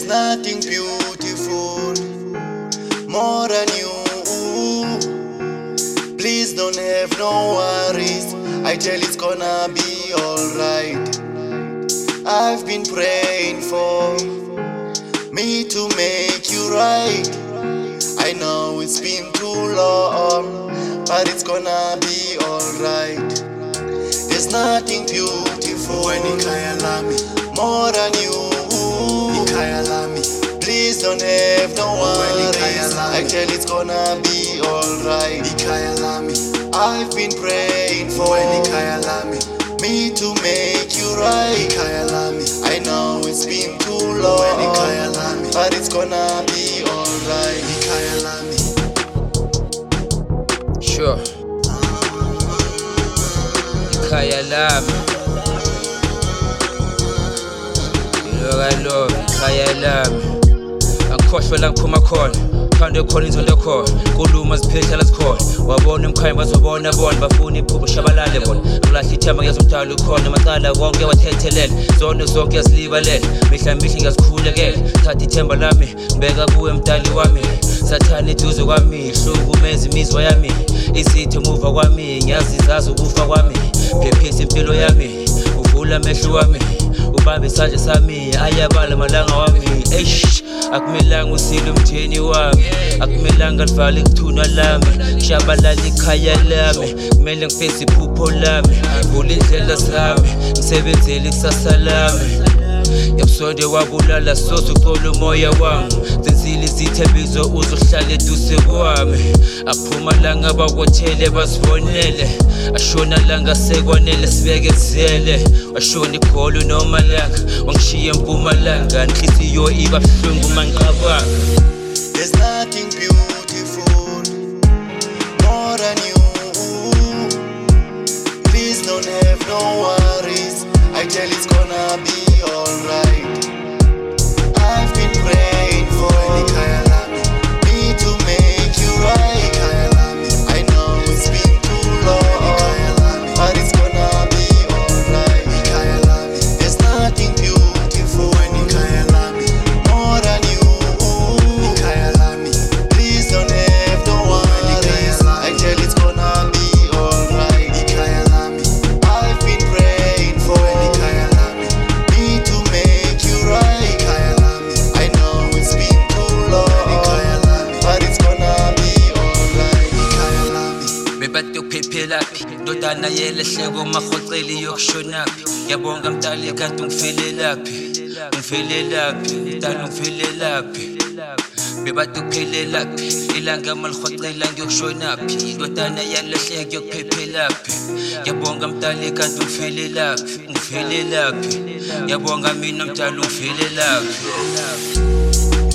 nothing beautiful more than you. Please don't have no worries, I tell it's gonna be alright. I've been praying for me to make you right. I know it's been too long, but it's gonna be alright. There's nothing beautiful when more than you. Please don't have no worries, I tell it's gonna be alright. I've been praying for me to make you right. I know it's been too long, but it's gonna be alright. Sure. Ikhaya lami. Look, I love ikhaya lami. Angikhohlwa la ngiphuma khona, khanda khona inzondo khona, kuluma ziphehla sikhona. Wabona emkhaya bazobona bona, bafuna iphupho shabalale bona. Ngilahla ithemba ngezomdalo ukhona, amacala wonke wathethelela, zone zonke yazilibalela, mihla ngiyazikhulekela. Thatha ithemba lami, ngibeka kuwe mdali wami. Sathane eduze kwami, hlukumeza imizwa yami. Izitho emuva kwami, ngiyazizazi ukufa kwami. Phephisa impilo yami, uvula amehlo wami, ubambe isandla sami, ayabala amalanga wami. Akumelanga usile umtheni wami, akumelanga livale kuthunwa lami. Shabalala ikhaya lami, kumele ngifeze iphupho lami. Vula indlela zami, ngisebenzele ikusasa lami. Yabusonde wabulala soze ucola umoya wami. Zenzile izithembiso uzohlala eduze kwami. Aphuma langa bakothele basibonele, ashona langa sekwanele sibekezele. Washona ikholo noma langa, wangishiya empumalanga, inhliziyo iba buhlungu mangicabanga. There's nothing beautiful more than you. Please don't have no worries, I tell it's gonna be alright. I've been praying for me to make you right. I know it's been too long, but it's gonna be alright. There's nothing beautiful more than you. Please don't have no worries, I tell it's gonna be alright. I've been praying for me to make you right. I know it's been too long, but it's gonna be alright. Bebathi uphephelaphi, ndodana yelehleko mahoceli yokushonaphi. Ngiyabonga mdali kanti ungifelelaphi, ungifelelaphi, mdali ungifelelaphi. Bebathi uphelelaphi, ilanga malihocela ngiyokushonaphi. Indodana yelehleko yokuphephelaphi. Ngiyabonga mdali kanti ungifelelaphi, ungifelelaphi. Ngiyabonga mina mdali ungifelelaphi.